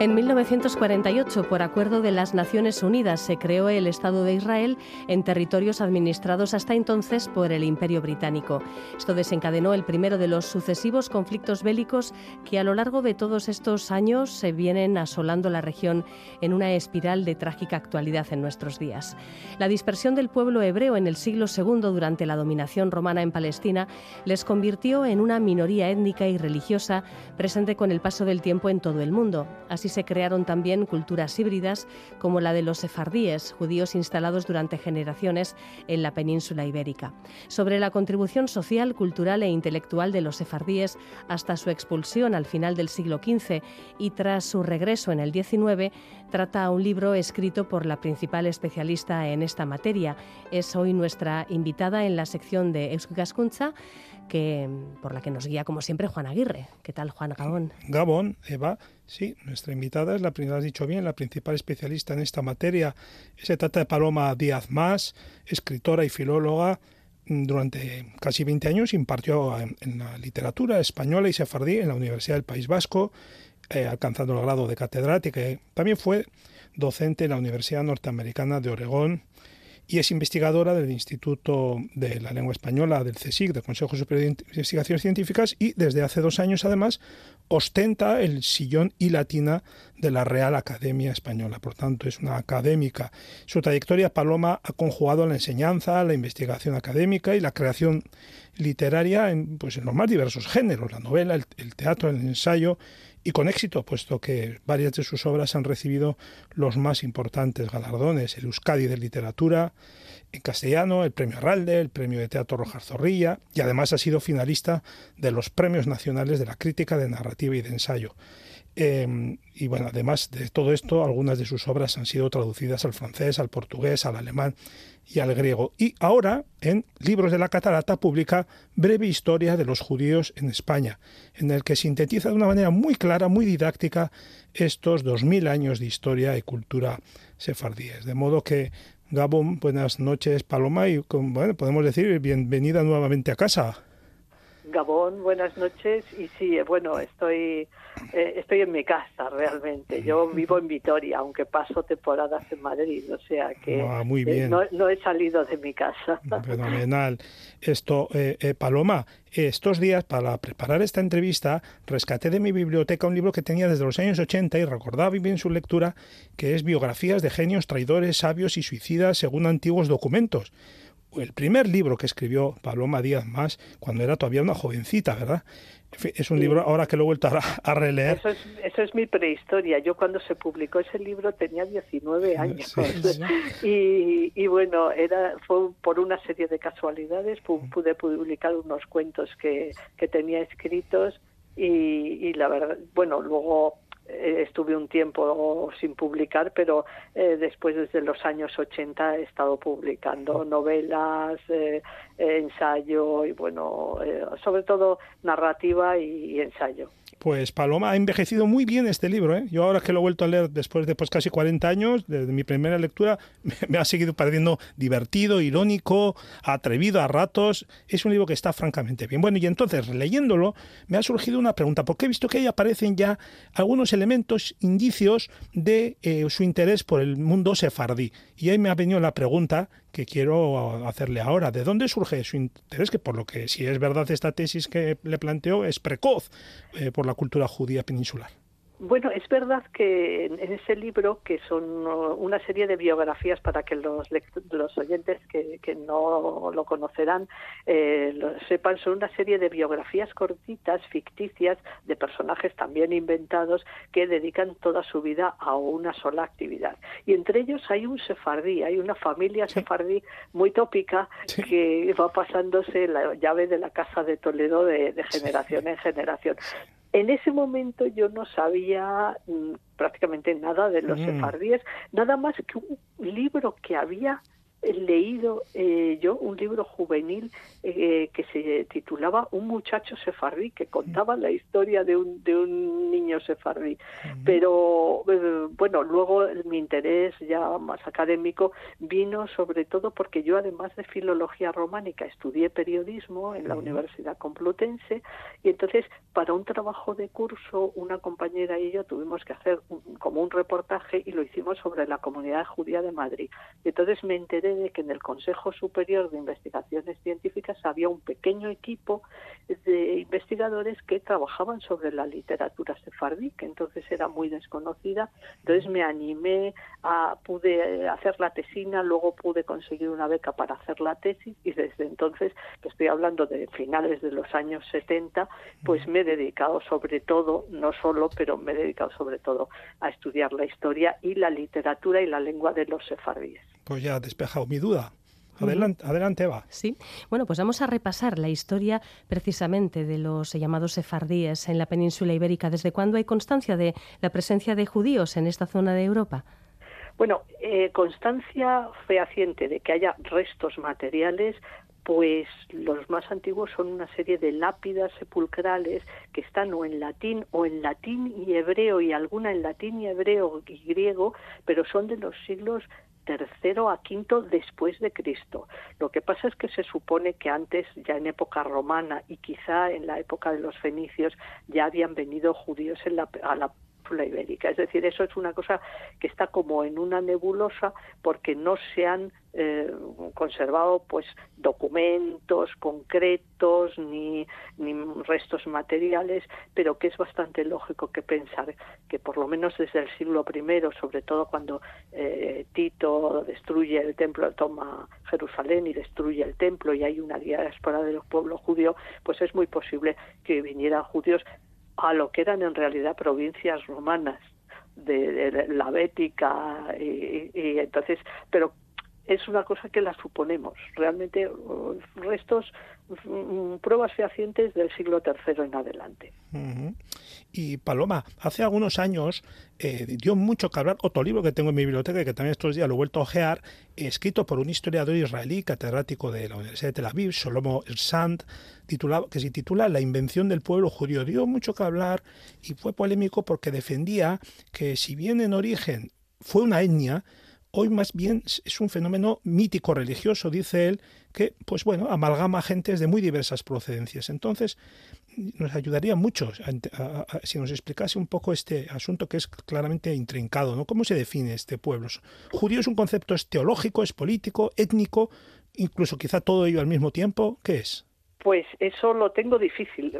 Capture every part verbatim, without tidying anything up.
En mil novecientos cuarenta y ocho, por acuerdo de las Naciones Unidas, se creó el Estado de Israel en territorios administrados hasta entonces por el Imperio Británico. Esto desencadenó el primero de los sucesivos conflictos bélicos que a lo largo de todos estos años se vienen asolando la región en una espiral de trágica actualidad en nuestros días. La dispersión del pueblo hebreo en el siglo segundo durante la dominación romana en Palestina les convirtió en una minoría étnica y religiosa presente con el paso del tiempo en todo el mundo. Así se crearon también culturas híbridas como la de los sefardíes, judíos instalados durante generaciones en la península ibérica. Sobre la contribución social, cultural e intelectual de los sefardíes hasta su expulsión al final del siglo quince y tras su regreso en el diecinueve, trata un libro escrito por la principal especialista en esta materia. Es hoy nuestra invitada en la sección de Eusko Ikaskuntza, que, por la que nos guía, como siempre, Juan Aguirre. ¿Qué tal, Juan? Gabón. Gabón, Eva. Sí, nuestra invitada es la primera, has dicho bien, la principal especialista en esta materia. Se trata de Paloma Díaz Mas, escritora y filóloga. Durante casi veinte años impartió en, en la literatura española y sefardí en la Universidad del País Vasco, eh, alcanzando el grado de catedrática. También fue docente en la Universidad Norteamericana de Oregón y es investigadora del Instituto de la Lengua Española del CSIC, del Consejo Superior de Investigaciones Científicas, y desde hace dos años, además, ostenta el sillón y latina de la Real Academia Española. Por tanto, es una académica. Su trayectoria, Paloma ha conjugado la enseñanza, la investigación académica y la creación literaria en, pues, en los más diversos géneros, la novela, el, el teatro, el ensayo, y con éxito, puesto que varias de sus obras han recibido los más importantes galardones: el Euskadi de Literatura en castellano, el Premio Arralde, el Premio de Teatro Rojas Zorrilla, y además ha sido finalista de los Premios Nacionales de la Crítica de Narrativa y de Ensayo. Eh, y bueno, además de todo esto, algunas de sus obras han sido traducidas al francés, al portugués, al alemán y al griego. Y ahora, en Libros de la Catarata, publica Breve Historia de los Judíos en España, en el que sintetiza de una manera muy clara, muy didáctica, estos dos mil años de historia y cultura sefardíes. De modo que, Gabón, buenas noches, Paloma, y bueno, podemos decir bienvenida nuevamente a casa. Gabón, buenas noches. Y sí, bueno, estoy eh, estoy en mi casa realmente. Yo vivo en Vitoria, aunque paso temporadas en Madrid, o sea que ah, muy bien. Eh, no, no he salido de mi casa. Fenomenal. Esto, eh, eh, Paloma, estos días para preparar esta entrevista rescaté de mi biblioteca un libro que tenía desde los años ochenta y recordaba bien su lectura, que es Biografías de genios, traidores, sabios y suicidas según antiguos documentos. El primer libro que escribió Paloma Díaz Mas cuando era todavía una jovencita, ¿verdad? Es un sí. libro, ahora que lo he vuelto a, a releer. Eso es, eso es mi prehistoria. Yo cuando se publicó ese libro tenía diecinueve años. Sí, sí. Y, y bueno, era fue por una serie de casualidades. Pude publicar unos cuentos que, que tenía escritos y, y la verdad, bueno, luego estuve un tiempo sin publicar, pero eh, después, desde los años ochenta, he estado publicando novelas, eh, ensayo y, bueno, eh, sobre todo narrativa y, y ensayo. Pues Paloma ha envejecido muy bien este libro, ¿eh? Yo ahora que lo he vuelto a leer después de pues, casi cuarenta años, desde mi primera lectura, me, me ha seguido pareciendo divertido, irónico, atrevido a ratos. Es un libro que está francamente bien. Bueno, y entonces, leyéndolo, me ha surgido una pregunta, porque he visto que ahí aparecen ya algunos elementos, indicios de eh, su interés por el mundo sefardí. Y ahí me ha venido la pregunta que quiero hacerle ahora. ¿De dónde surge su interés? Que por lo que, si es verdad esta tesis que le planteo, es precoz eh, por la cultura judía peninsular. Bueno, es verdad que en ese libro, que son una serie de biografías para que los los oyentes que, que no lo conocerán eh, lo sepan, son una serie de biografías cortitas, ficticias, de personajes también inventados que dedican toda su vida a una sola actividad. Y entre ellos hay un sefardí, hay una familia sí. sefardí muy tópica sí. que va pasándose la llave de la casa de Toledo de, de generación sí. en generación. En ese momento yo no sabía mmm, prácticamente nada de los mm. sefardíes, nada más que un libro que había he leído eh, yo un libro juvenil eh, que se titulaba Un muchacho sefardí, que contaba la historia de un, de un niño sefardí. Uh-huh. Pero eh, bueno, luego mi interés ya más académico vino sobre todo porque yo, además de filología románica, estudié periodismo en la uh-huh. Universidad Complutense, y entonces para un trabajo de curso una compañera y yo tuvimos que hacer un, como un reportaje, y lo hicimos sobre la comunidad judía de Madrid. Y entonces me enteré de que en el Consejo Superior de Investigaciones Científicas había un pequeño equipo de investigadores que trabajaban sobre la literatura sefardí, que entonces era muy desconocida. Entonces me animé, a pude hacer la tesina, luego pude conseguir una beca para hacer la tesis, y desde entonces, que estoy hablando de finales de los años setenta, pues me he dedicado sobre todo, no solo, pero me he dedicado sobre todo a estudiar la historia y la literatura y la lengua de los sefardíes. Pues ya ha despejado mi duda. Adelante, adelante, Eva. Sí, bueno, pues vamos a repasar la historia precisamente de los llamados sefardíes en la península ibérica. ¿Desde cuándo hay constancia de la presencia de judíos en esta zona de Europa? Bueno, eh, constancia fehaciente de que haya restos materiales, pues los más antiguos son una serie de lápidas sepulcrales que están o en latín o en latín y hebreo, y alguna en latín y hebreo y griego, pero son de los siglos tercero a quinto después de Cristo. Lo que pasa es que se supone que antes, ya en época romana y quizá en la época de los fenicios, ya habían venido judíos en la, a la península ibérica. Es decir, eso es una cosa que está como en una nebulosa, porque no se han eh, conservado pues documentos concretos ni, ni restos materiales, pero que es bastante lógico que pensar que por lo menos desde el siglo primero, sobre todo cuando eh, Tito destruye el templo, toma Jerusalén y destruye el templo, y hay una diáspora del pueblo judío, pues es muy posible que vinieran judíos a lo que eran en realidad provincias romanas de, de la Bética, y, y entonces, pero es una cosa que la suponemos. Realmente restos, pruebas fehacientes del siglo tercero en adelante. Uh-huh. Y Paloma, hace algunos años eh, dio mucho que hablar otro libro que tengo en mi biblioteca y que también estos días lo he vuelto a ojear, escrito por un historiador israelí, catedrático de la Universidad de Tel Aviv, Shlomo Ersand, titulado, que se titula La invención del pueblo judío. Dio mucho que hablar y fue polémico porque defendía que, si bien en origen fue una etnia, hoy más bien es un fenómeno mítico religioso, dice él, que pues bueno, amalgama gentes de muy diversas procedencias. Entonces, nos ayudaría mucho a, a, a, si nos explicase un poco este asunto que es claramente intrincado, ¿no? ¿Cómo se define este pueblo? ¿Judío es un concepto es teológico, es político, étnico, incluso quizá todo ello al mismo tiempo? ¿Qué es? Pues eso lo tengo difícil,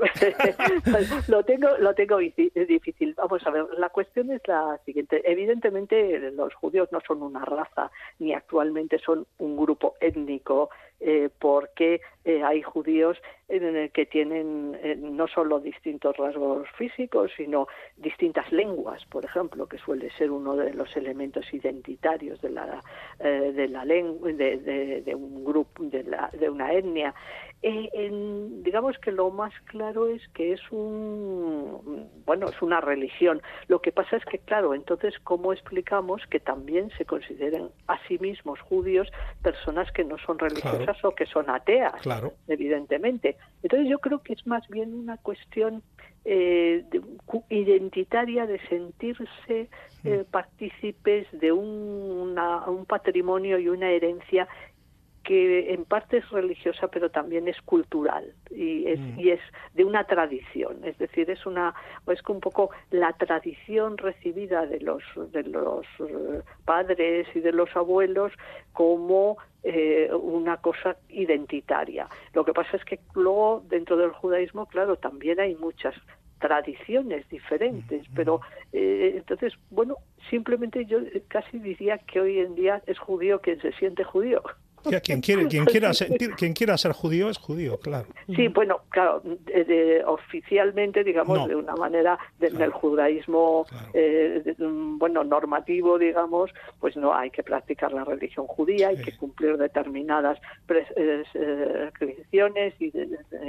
lo tengo lo tengo difícil. Vamos a ver, la cuestión es la siguiente. Evidentemente los judíos no son una raza, ni actualmente son un grupo étnico, eh, porque eh, hay judíos eh, que tienen eh, no solo distintos rasgos físicos, sino distintas lenguas, por ejemplo, que suele ser uno de los elementos identitarios de la eh, de la lengua de, de, de un grupo, de, la, de una etnia. Eh, en, digamos que lo más claro es que es un bueno es una religión. Lo que pasa es que, claro, entonces ¿cómo explicamos que también se consideren a sí mismos judíos personas que no son religiosas, claro, o que son ateas? Claro. Evidentemente. Entonces yo creo que es más bien una cuestión eh, de, identitaria, de sentirse eh, partícipes de un, una, un patrimonio y una herencia que en parte es religiosa, pero también es cultural y es, mm. y es de una tradición. Es decir, es una es un poco la tradición recibida de los de los padres y de los abuelos como eh, una cosa identitaria. Lo que pasa es que luego dentro del judaísmo, claro, también hay muchas tradiciones diferentes, pero eh, entonces, bueno, simplemente yo casi diría que hoy en día es judío quien se siente judío. Ya, quien quiere, quien quiera sentir, quien quiera ser judío es judío, claro. Sí, bueno, claro, de, de, oficialmente, digamos, no. de una manera de, claro. del judaísmo, claro. eh, de, bueno, normativo, digamos, pues no hay que practicar la religión judía, sí. hay que cumplir determinadas prescripciones y de, de,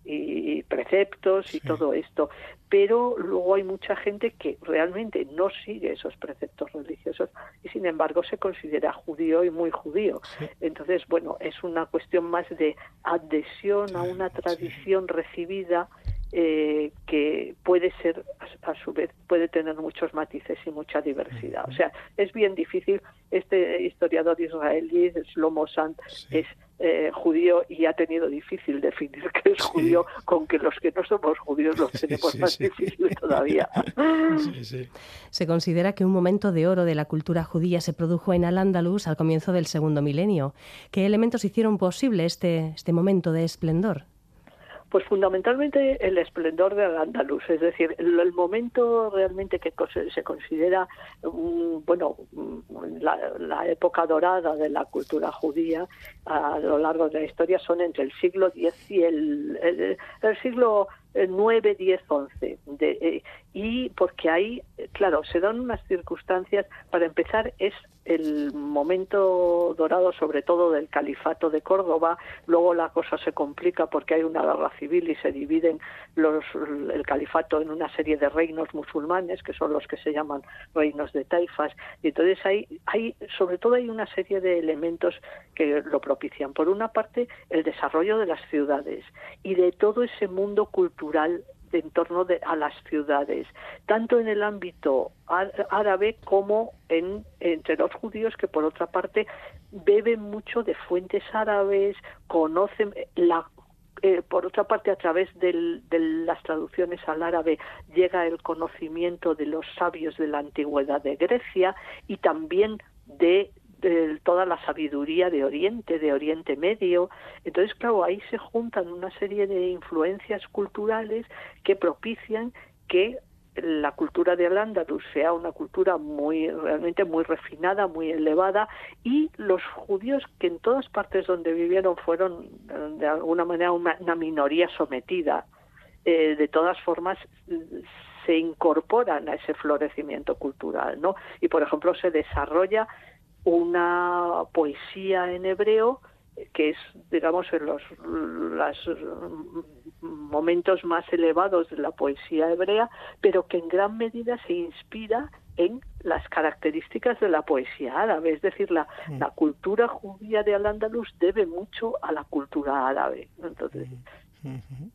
y preceptos y sí. todo esto, pero luego hay mucha gente que realmente no sigue esos preceptos religiosos y sin embargo se considera judío y muy judío. Sí. Entonces, bueno, es una cuestión más de adhesión sí, a una tradición sí. recibida eh, que puede ser, a, a su vez, puede tener muchos matices y mucha diversidad. Uh-huh. O sea, es bien difícil. Este historiador israelí, Shlomo Sand, sí. es Eh, judío y ha tenido difícil definir qué es sí. judío, con que los que no somos judíos los tenemos sí, sí, más sí. difícil todavía. Sí, sí. Se considera que un momento de oro de la cultura judía se produjo en Al-Ándalus al comienzo del segundo milenio. ¿Qué elementos hicieron posible este, este momento de esplendor? Pues fundamentalmente el esplendor de Al-Ándalus, es decir, el, el momento realmente que se considera, um, bueno, la, la época dorada de la cultura judía a lo largo de la historia son entre el siglo diez y el, el, el siglo nueve, diez, once. De, eh, y porque ahí, claro, se dan unas circunstancias, para empezar es el momento dorado sobre todo del califato de Córdoba, luego la cosa se complica porque hay una guerra civil y se dividen los, el califato en una serie de reinos musulmanes, que son los que se llaman reinos de taifas, y entonces hay, hay sobre todo hay una serie de elementos que lo propician. Por una parte, el desarrollo de las ciudades y de todo ese mundo cultural de en torno de, a las ciudades, tanto en el ámbito árabe como en entre los judíos, que por otra parte beben mucho de fuentes árabes, conocen la eh, por otra parte a través del, de las traducciones al árabe llega el conocimiento de los sabios de la antigüedad de Grecia y también de de toda la sabiduría de Oriente, de Oriente Medio. Entonces, claro, ahí se juntan una serie de influencias culturales que propician que la cultura de Al-Ándalus sea una cultura muy realmente muy refinada, muy elevada, y los judíos, que en todas partes donde vivieron fueron de alguna manera una, una minoría sometida, eh, de todas formas se incorporan a ese florecimiento cultural, ¿no? Y, por ejemplo, se desarrolla una poesía en hebreo que es, digamos, en los, los momentos más elevados de la poesía hebrea, pero que en gran medida se inspira en las características de la poesía árabe. Es decir, la, mm. la cultura judía de Al-Ándalus debe mucho a la cultura árabe. Entonces, mm-hmm.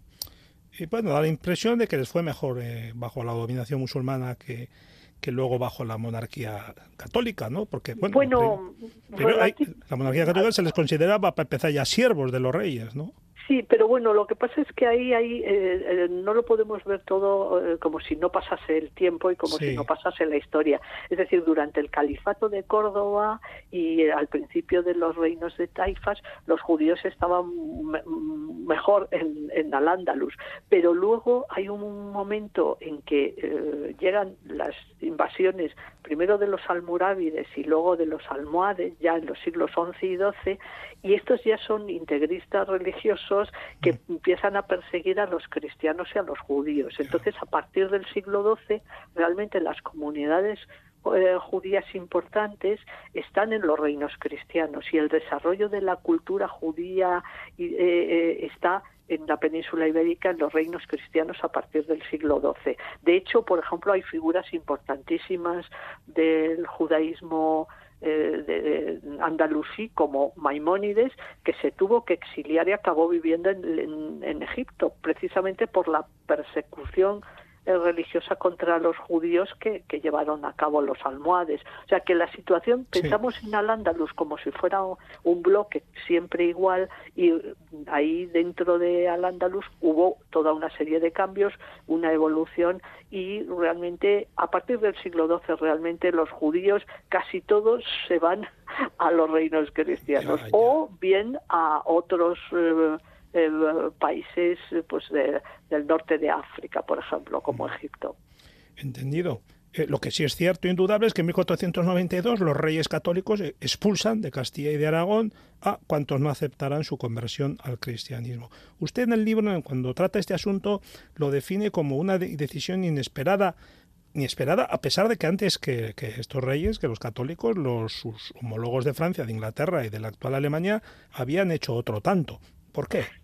Y bueno, da la impresión de que les fue mejor eh, bajo la dominación musulmana que que luego bajo la monarquía católica, ¿no? Porque, bueno, bueno primero hay, la monarquía católica se les consideraba, para empezar, ya siervos de los reyes, ¿no? Sí, pero bueno, lo que pasa es que ahí, ahí eh, eh, no lo podemos ver todo eh, como si no pasase el tiempo y como sí. si no pasase la historia. Es decir, durante el califato de Córdoba y eh, al principio de los reinos de taifas, los judíos estaban me mejor en, en Al-Ándalus. Pero luego hay un momento en que eh, llegan las invasiones, primero de los almorávides y luego de los almohades, ya en los siglos once y doce, y estos ya son integristas religiosos que empiezan a perseguir a los cristianos y a los judíos. Entonces, a partir del siglo doce, realmente las comunidades eh, judías importantes están en los reinos cristianos y el desarrollo de la cultura judía eh, eh, está en la península ibérica, en los reinos cristianos a partir del siglo doce. De hecho, por ejemplo, hay figuras importantísimas del judaísmo eh, de, de andalusí, como Maimónides, que se tuvo que exiliar y acabó viviendo en, en, en Egipto, precisamente por la persecución religiosa contra los judíos que, que llevaron a cabo los almohades. O sea que la situación, sí. pensamos en Al-Ándalus como si fuera un bloque siempre igual, y ahí dentro de Al-Ándalus hubo toda una serie de cambios, una evolución, y realmente a partir del siglo doce realmente los judíos casi todos se van a los reinos cristianos ya, ya. o bien a otros eh, Eh, países pues de, del norte de África, por ejemplo, como Egipto. Entendido. Eh, lo que sí es cierto, indudable, es que en mil cuatrocientos noventa y dos los reyes católicos expulsan de Castilla y de Aragón a cuantos no aceptaran su conversión al cristianismo. Usted en el libro, cuando trata este asunto, lo define como una de- decisión inesperada, inesperada, a pesar de que antes que, que estos reyes, que los católicos, los sus homólogos de Francia, de Inglaterra y de la actual Alemania, habían hecho otro tanto. ¿Por qué?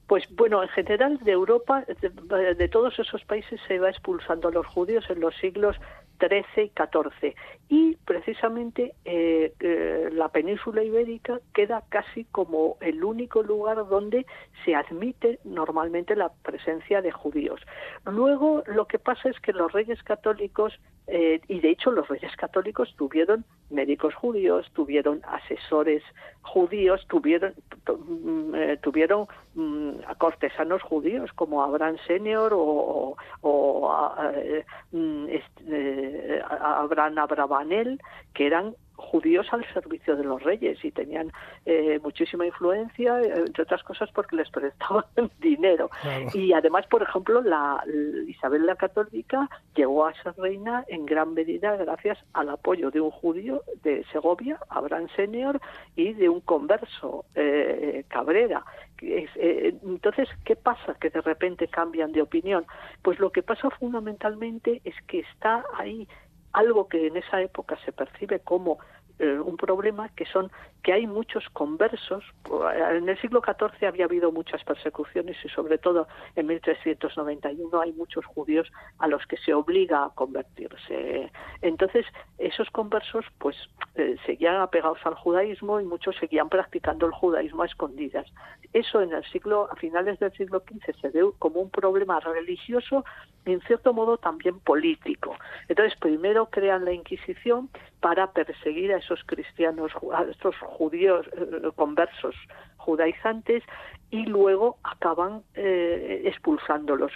Pues bueno, en general de Europa, de, de todos esos países se va expulsando a los judíos en los siglos trece y catorce. Y precisamente eh, eh, la península ibérica queda casi como el único lugar donde se admite normalmente la presencia de judíos. Luego lo que pasa es que los reyes católicos, eh, y de hecho los reyes católicos tuvieron médicos judíos, tuvieron asesores judíos, tuvieron eh, tuvieron mm, cortesanos judíos como Abraham Senior o, o, o eh, eh, Abraham Abravanel, que eran judíos al servicio de los reyes y tenían eh, muchísima influencia, entre otras cosas porque les prestaban dinero. Claro. Y además, por ejemplo, la, la Isabel la Católica llegó a ser reina en gran medida gracias al apoyo de un judío de Segovia, Abraham Senior, y de un converso, eh, Cabrera. Entonces, ¿qué pasa? Que de repente cambian de opinión. Pues lo que pasa fundamentalmente es que está ahí algo que en esa época se percibe como eh, un problema, que son que hay muchos conversos. En el siglo catorce había habido muchas persecuciones y sobre todo en mil trescientos noventa y uno hay muchos judíos a los que se obliga a convertirse. Entonces esos conversos pues eh, seguían apegados al judaísmo y muchos seguían practicando el judaísmo a escondidas. Eso en el siglo, a finales del siglo quince se ve como un problema religioso y en cierto modo también político. Entonces primero crean la Inquisición para perseguir a esos cristianos, a estos judíos eh, conversos judaizantes, y luego acaban eh, expulsándolos.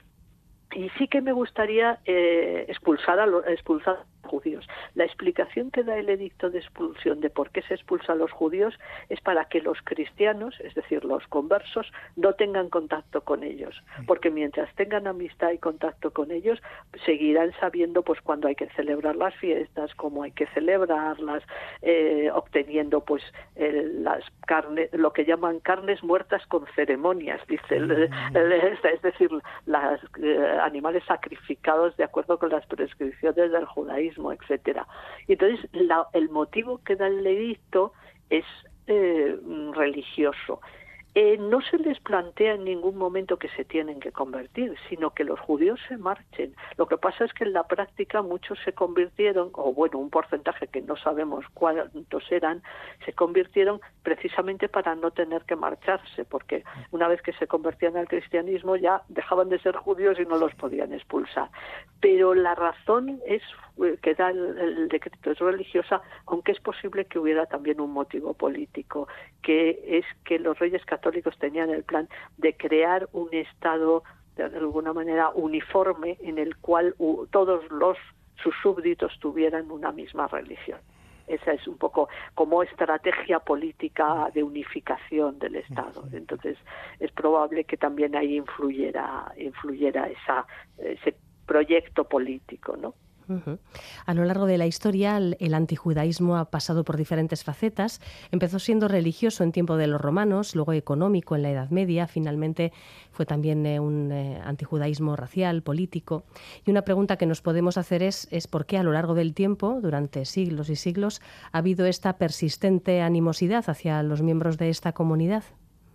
Y sí que me gustaría eh, expulsar a los expulsar judíos. La explicación que da el edicto de expulsión de por qué se expulsa a los judíos es para que los cristianos, es decir, los conversos, no tengan contacto con ellos, porque mientras tengan amistad y contacto con ellos, seguirán sabiendo pues cuándo hay que celebrar las fiestas, cómo hay que celebrarlas, eh, obteniendo pues el, las carnes, lo que llaman carnes muertas con ceremonias, dice, el, el, es decir, las eh, animales sacrificados de acuerdo con las prescripciones del judaísmo, etcétera. Y entonces la, el motivo que da el edicto es eh, religioso. Eh, no se les plantea en ningún momento que se tienen que convertir, sino que los judíos se marchen. Lo que pasa es que en la práctica muchos se convirtieron, o bueno, un porcentaje que no sabemos cuántos eran, se convirtieron precisamente para no tener que marcharse, porque una vez que se convertían al cristianismo ya dejaban de ser judíos y no los podían expulsar. Pero la razón es que da el, el decreto es religiosa, aunque es posible que hubiera también un motivo político, que es que los reyes católicos tenían el plan de crear un Estado de alguna manera uniforme en el cual uh, todos los sus súbditos tuvieran una misma religión. Esa es un poco como estrategia política de unificación del Estado. Entonces es probable que también ahí influyera influyera esa ese proyecto político, ¿no? Uh-huh. A lo largo de la historia, el, el antijudaísmo ha pasado por diferentes facetas. Empezó siendo religioso en tiempo de los romanos, luego económico en la Edad Media, finalmente fue también eh, un eh, antijudaísmo racial, político. Y una pregunta que nos podemos hacer es, es por qué a lo largo del tiempo, durante siglos y siglos, ha habido esta persistente animosidad hacia los miembros de esta comunidad.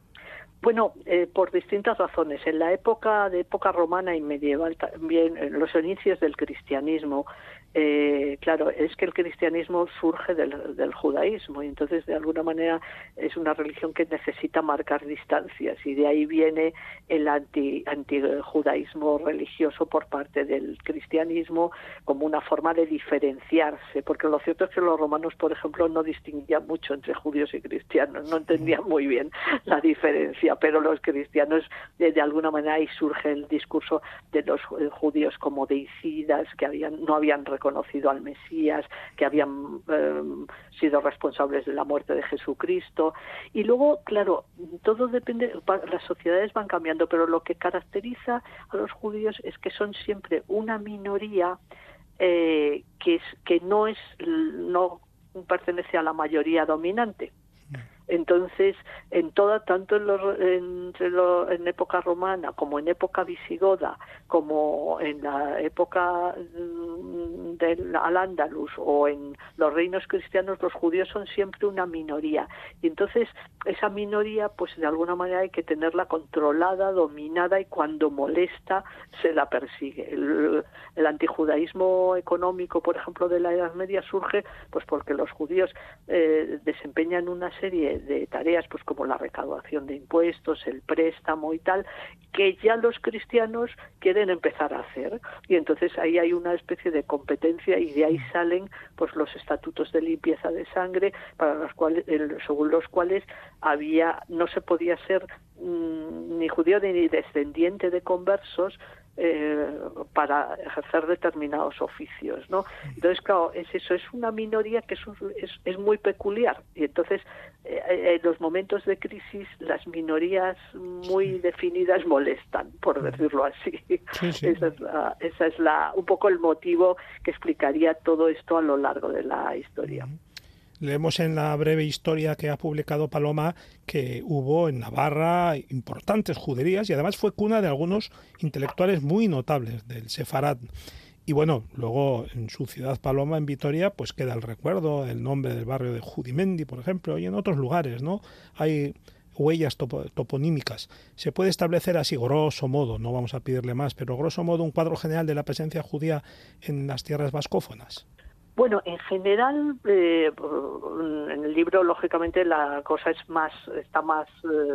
Bueno, eh, por distintas razones. En la época de época romana y medieval, también en los inicios del cristianismo, eh, claro, es que el cristianismo surge del, del judaísmo y entonces de alguna manera es una religión que necesita marcar distancias y de ahí viene el anti, antijudaísmo religioso por parte del cristianismo como una forma de diferenciarse, porque lo cierto es que los romanos, por ejemplo, no distinguían mucho entre judíos y cristianos, no entendían muy bien la diferencia, pero los cristianos de, de alguna manera ahí surge el discurso de los judíos como deicidas, que habían no habían reconocido al Mesías, que habían eh, sido responsables de la muerte de Jesucristo. Y luego, claro, todo depende, las sociedades van cambiando, pero lo que caracteriza a los judíos es que son siempre una minoría eh, que es que no es no pertenece a la mayoría dominante. Entonces, en toda, tanto en, los, entre lo, en época romana como en época visigoda, como en la época del Al-Ándalus o en los reinos cristianos, los judíos son siempre una minoría. Y entonces esa minoría, pues de alguna manera hay que tenerla controlada, dominada, y cuando molesta se la persigue. El, el antijudaísmo económico, por ejemplo, de la Edad Media surge pues porque los judíos eh, desempeñan una serie de tareas, pues como la recaudación de impuestos, el préstamo y tal, que ya los cristianos quieren empezar a hacer. Y entonces ahí hay una especie de competencia, y de ahí salen pues los estatutos de limpieza de sangre, para los cuales, el, según los cuales había no se podía ser mmm, ni judío ni descendiente de conversos eh, para ejercer determinados oficios, ¿no? Entonces, claro, es eso, es una minoría que es, es, es muy peculiar, y entonces eh, en los momentos de crisis las minorías muy sí. definidas molestan, por decirlo así. Sí, sí. Esa es, la, esa es la, un poco el motivo que explicaría todo esto a lo largo de la historia. Uh-huh. Leemos en la breve historia que ha publicado Paloma que hubo en Navarra importantes juderías, y además fue cuna de algunos intelectuales muy notables del Sefarad. Y bueno, luego en su ciudad Paloma, en Vitoria, pues queda el recuerdo, el nombre del barrio de Judimendi, por ejemplo, y en otros lugares, ¿no? Hay huellas topo, toponímicas. Se puede establecer así, grosso modo, no vamos a pedirle más, pero grosso modo un cuadro general de la presencia judía en las tierras vascófonas. Bueno, en general, eh, en el libro, lógicamente, la cosa es más, está más,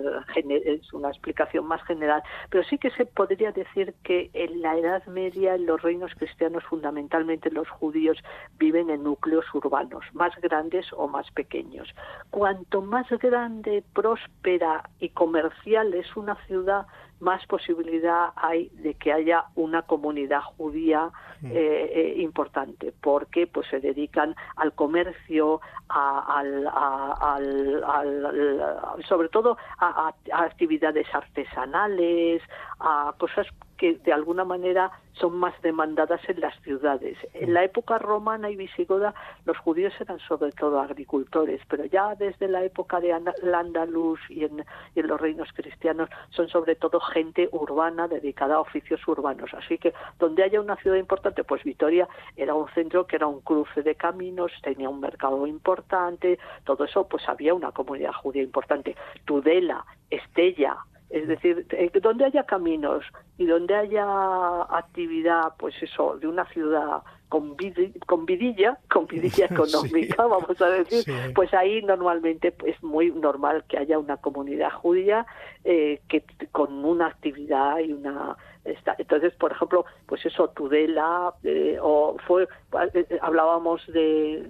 eh, es una explicación más general, pero sí que se podría decir que en la Edad Media, en los reinos cristianos, fundamentalmente los judíos, viven en núcleos urbanos, más grandes o más pequeños. Cuanto más grande, próspera y comercial es una ciudad, más posibilidad hay de que haya una comunidad judía eh, eh, importante, porque pues se dedican al comercio, a, al, a, al, al, al, sobre todo a, a, a actividades artesanales, a cosas que de alguna manera son más demandadas en las ciudades. En la época romana y visigoda los judíos eran sobre todo agricultores, pero ya desde la época de Al-Ándalus y en, y en los reinos cristianos son sobre todo gente urbana dedicada a oficios urbanos. Así que donde haya una ciudad importante, pues Vitoria era un centro que era un cruce de caminos, tenía un mercado importante, todo eso, pues había una comunidad judía importante. Tudela, Estella, es decir, donde haya caminos y donde haya actividad, pues eso, de una ciudad con, vid- con vidilla, con vidilla económica, sí. vamos a decir, sí. pues ahí normalmente es muy normal que haya una comunidad judía eh, que con una actividad y una... Esta, entonces, por ejemplo, pues eso, Tudela, eh, o fue, eh, hablábamos de...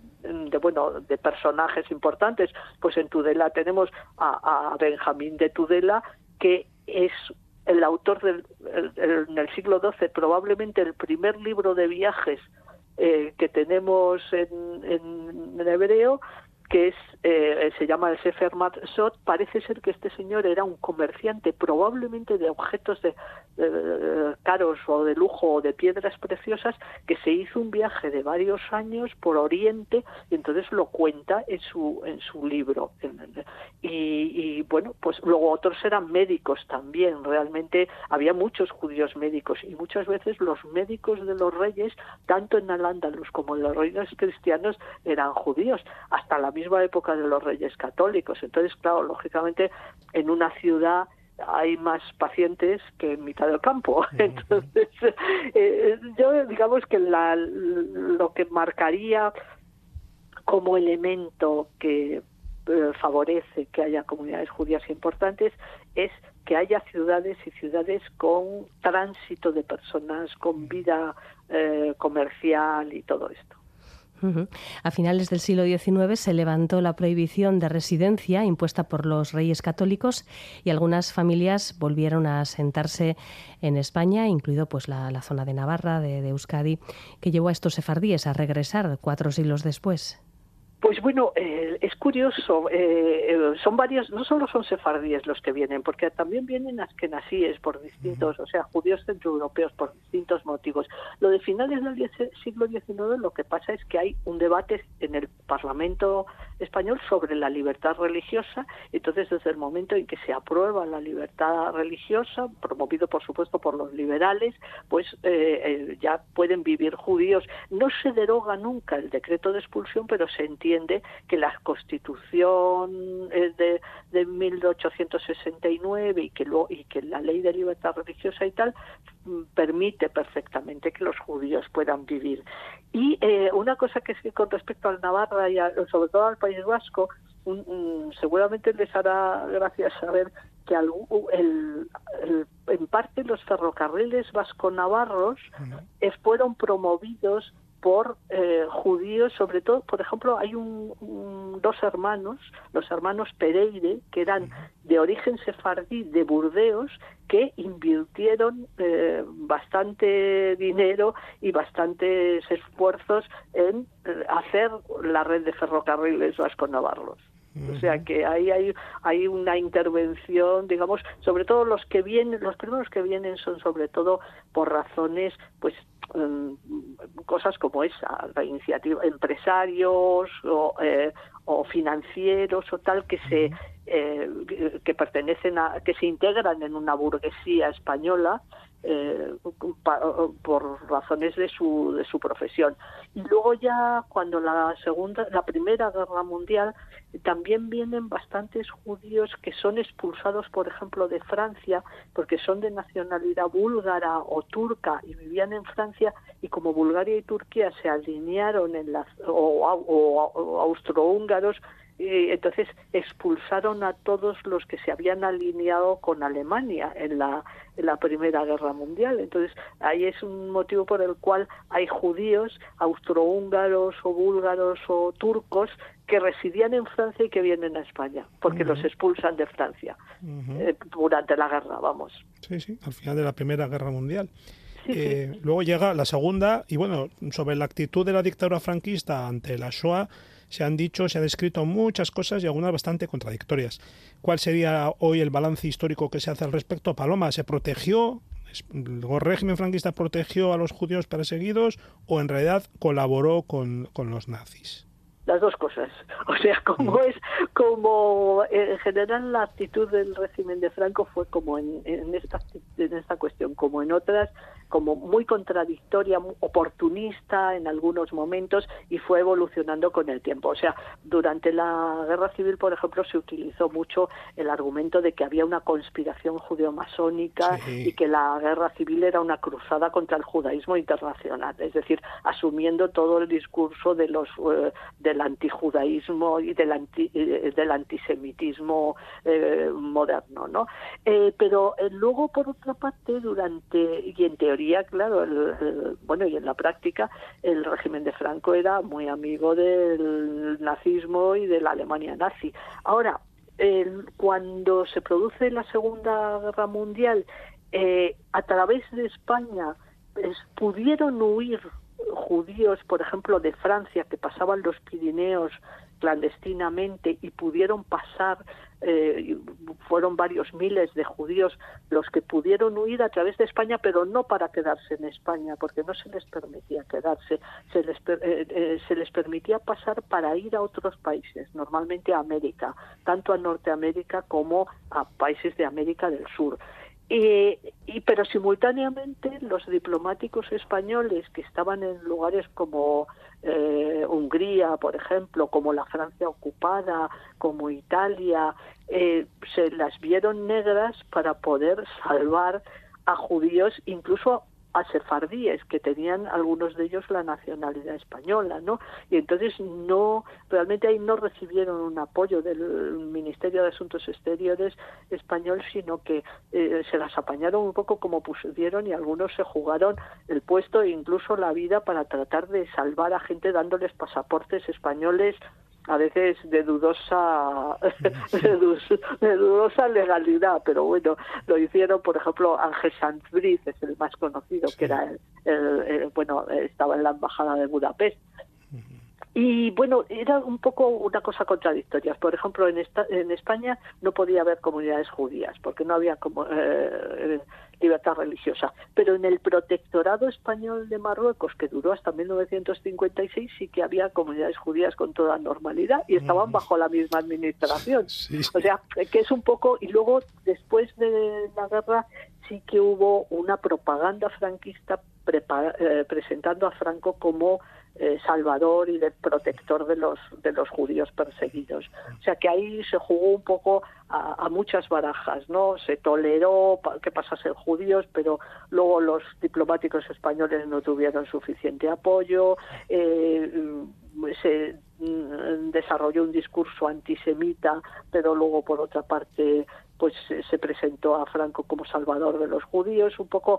de bueno de personajes importantes, pues en Tudela tenemos a, a Benjamín de Tudela, que es el autor del el, el, en el siglo doce probablemente el primer libro de viajes eh, que tenemos en, en, en hebreo, que es eh, se llama el Sefer Matzot. Parece ser que este señor era un comerciante, probablemente de objetos de, de caros o de lujo o de piedras preciosas, que se hizo un viaje de varios años por Oriente, y entonces lo cuenta en su en su libro. Y, y bueno, pues luego otros eran médicos también. Realmente había muchos judíos médicos, y muchas veces los médicos de los reyes, tanto en Al-Ándalus como en los reinos cristianos, eran judíos, hasta la misma época de los reyes católicos. Entonces, claro, lógicamente en una ciudad hay más pacientes que en mitad del campo. Entonces, eh, yo digamos que la, lo que marcaría como elemento que eh, favorece que haya comunidades judías importantes es que haya ciudades y ciudades con tránsito de personas, con vida eh, comercial y todo esto. Uh-huh. A finales del siglo diecinueve se levantó la prohibición de residencia impuesta por los reyes católicos, y algunas familias volvieron a asentarse en España, incluido pues la, la zona de Navarra, de, de Euskadi, que llevó a estos sefardíes a regresar cuatro siglos después. Pues bueno, eh, es curioso, eh, son varios, no solo son sefardíes los que vienen, porque también vienen askenazíes por distintos, o sea, judíos centroeuropeos por distintos motivos. Lo de finales del siglo diecinueve lo que pasa es que hay un debate en el Parlamento español sobre la libertad religiosa, entonces desde el momento en que se aprueba la libertad religiosa, promovido por supuesto por los liberales, pues eh, eh, ya pueden vivir judíos. No se deroga nunca el decreto de expulsión, pero se entiende que la Constitución de, de mil ochocientos sesenta y nueve y que, lo, y que la ley de libertad religiosa y tal permite perfectamente que los judíos puedan vivir. Y eh, una cosa que es que con respecto al Navarra y a, sobre todo al País Vasco, un, un, seguramente les hará gracia saber que al, el, el, en parte los ferrocarriles vasco-navarros uh-huh. fueron promovidos por eh, judíos, sobre todo, por ejemplo, hay un, un, dos hermanos, los hermanos Pereire, que eran de origen sefardí de Burdeos, que invirtieron eh, bastante dinero y bastantes esfuerzos en eh, hacer la red de ferrocarriles vasco-navarros. O sea que ahí hay, hay una intervención, digamos, sobre todo los que vienen, los primeros que vienen son sobre todo por razones, pues, um, cosas como esa, la iniciativa, empresarios o, eh, o financieros o tal que se eh, que pertenecen a, que se integran en una burguesía española. Eh, por razones de su de su profesión. Y luego ya cuando la segunda la primera guerra mundial también vienen bastantes judíos que son expulsados, por ejemplo, de Francia porque son de nacionalidad búlgara o turca y vivían en Francia, y como Bulgaria y Turquía se alinearon en las o, o, o austrohúngaros, y entonces expulsaron a todos los que se habían alineado con Alemania en la, en la Primera Guerra Mundial. Entonces ahí es un motivo por el cual hay judíos austrohúngaros o búlgaros o turcos que residían en Francia y que vienen a España, porque uh-huh. los expulsan de Francia uh-huh. eh, durante la guerra, vamos. Sí, sí, al final de la Primera Guerra Mundial. Sí, eh, sí. Luego llega la segunda, y bueno, sobre la actitud de la dictadura franquista ante la Shoah se han dicho, se han escrito muchas cosas y algunas bastante contradictorias. ¿Cuál sería hoy el balance histórico que se hace al respecto? Paloma, ¿se protegió, el régimen franquista protegió a los judíos perseguidos o en realidad colaboró con, con los nazis? Las dos cosas. O sea, como es, como en general la actitud del régimen de Franco fue como en, en esta en esta cuestión, como en otras, como muy contradictoria, muy oportunista en algunos momentos, y fue evolucionando con el tiempo. O sea, durante la Guerra Civil, por ejemplo, se utilizó mucho el argumento de que había una conspiración judeo-masónica sí. y que la Guerra Civil era una cruzada contra el judaísmo internacional, es decir, asumiendo todo el discurso de los eh, del antijudaísmo y del anti, eh, del antisemitismo eh, moderno, ¿no? Eh, pero eh, luego, por otra parte, durante y en teoría, claro, el, el, bueno, y en la práctica, el régimen de Franco era muy amigo del nazismo y de la Alemania nazi. Ahora, el, cuando se produce la Segunda Guerra Mundial, eh, a través de España pues, pudieron huir judíos, por ejemplo, de Francia, que pasaban los Pirineos clandestinamente y pudieron pasar, eh, fueron varios miles de judíos los que pudieron huir a través de España, pero no para quedarse en España, porque no se les permitía quedarse, se les, eh, eh, se les permitía pasar para ir a otros países, normalmente a América, tanto a Norteamérica como a países de América del Sur. Y, y pero simultáneamente los diplomáticos españoles que estaban en lugares como eh, Hungría, por ejemplo, como la Francia ocupada, como Italia, eh, se las vieron negras para poder salvar a judíos, incluso a sefardíes, que tenían algunos de ellos la nacionalidad española, ¿no? Y entonces no, realmente ahí no recibieron un apoyo del Ministerio de Asuntos Exteriores español, sino que eh, se las apañaron un poco como pudieron, y algunos se jugaron el puesto e incluso la vida para tratar de salvar a gente dándoles pasaportes españoles a veces de dudosa de, de dudosa legalidad, pero bueno, lo hicieron. Por ejemplo, Ángel Sanz-Briz es el más conocido, sí. que era el, el, el, bueno, estaba en la embajada de Budapest. Y bueno, era un poco una cosa contradictoria. Por ejemplo, en, esta, en España no podía haber comunidades judías porque no había como, eh, libertad religiosa. Pero en el protectorado español de Marruecos, que duró hasta mil novecientos cincuenta y seis, sí que había comunidades judías con toda normalidad y estaban bajo la misma administración. Sí, sí. O sea, que es un poco... Y luego, después de la guerra, sí que hubo una propaganda franquista prepara, eh, presentando a Franco como eh, salvador y de protector de los de los judíos perseguidos. O sea que ahí se jugó un poco a, a muchas barajas, ¿no? Se toleró que pasasen judíos, pero luego los diplomáticos españoles no tuvieron suficiente apoyo, eh, se desarrolló un discurso antisemita, pero luego por otra parte pues se presentó a Franco como salvador de los judíos. Un poco,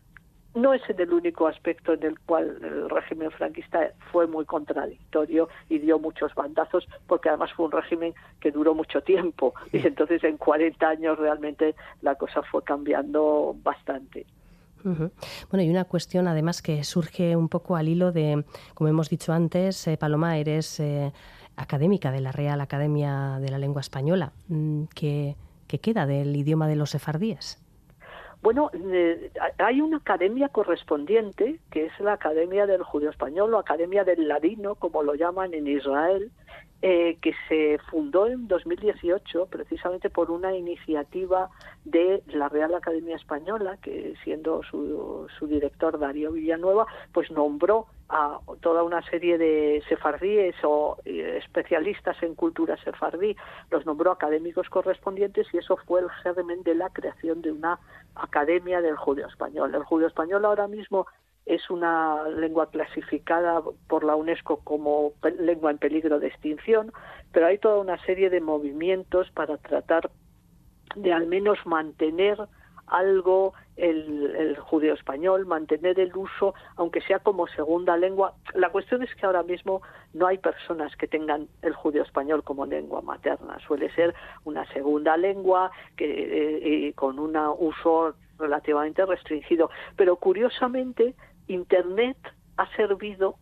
no es en el único aspecto en el cual el régimen franquista fue muy contradictorio y dio muchos bandazos, porque además fue un régimen que duró mucho tiempo y entonces en cuarenta años realmente la cosa fue cambiando bastante. Uh-huh. Bueno, y una cuestión además que surge un poco al hilo de, como hemos dicho antes, eh, Paloma, eres eh, académica de la Real Academia de la Lengua Española. ¿Qué, qué queda del idioma de los sefardíes? Bueno, eh, hay una academia correspondiente, que es la Academia del Judío Español o Academia del Ladino, como lo llaman en Israel, eh, que se fundó en dos mil dieciocho precisamente por una iniciativa de la Real Academia Española, que siendo su, su director Darío Villanueva, pues nombró a toda una serie de sefardíes o eh, especialistas en cultura sefardí, los nombró académicos correspondientes y eso fue el germen de la creación de una Academia del Judío Español. El judío español ahora mismo es una lengua clasificada por la UNESCO como lengua en peligro de extinción, pero hay toda una serie de movimientos para tratar de al menos mantener algo el, el judío español, mantener el uso, aunque sea como segunda lengua. La cuestión es que ahora mismo no hay personas que tengan el judío español como lengua materna. Suele ser una segunda lengua que eh, eh, con un uso relativamente restringido. Pero curiosamente, Internet ha servido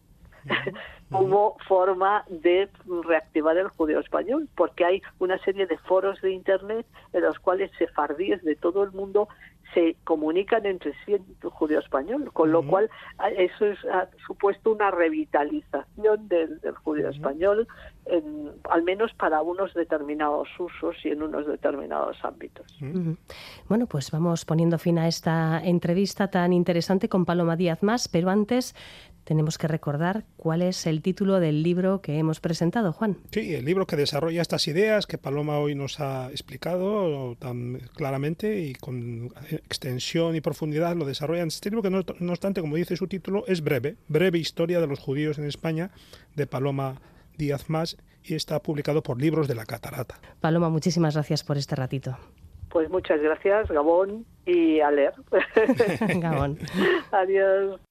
como forma de reactivar el judío español, porque hay una serie de foros de Internet en los cuales sefardíes de todo el mundo se comunican entre sí en judío español, con lo uh-huh. cual eso es, ha supuesto una revitalización del, del judío uh-huh. español, en, al menos para unos determinados usos y en unos determinados ámbitos. Uh-huh. Bueno, pues vamos poniendo fin a esta entrevista tan interesante con Paloma Díaz Mas, pero antes tenemos que recordar cuál es el título del libro que hemos presentado, Juan. Sí, el libro que desarrolla estas ideas que Paloma hoy nos ha explicado tan claramente y con extensión y profundidad lo desarrollan. Este libro que no, no obstante, como dice su título, es breve, breve historia de los judíos en España, de Paloma Díaz Mas, y está publicado por Libros de la Catarata. Paloma, muchísimas gracias por este ratito. Pues muchas gracias, Gabón, y a leer. Gabón. Adiós.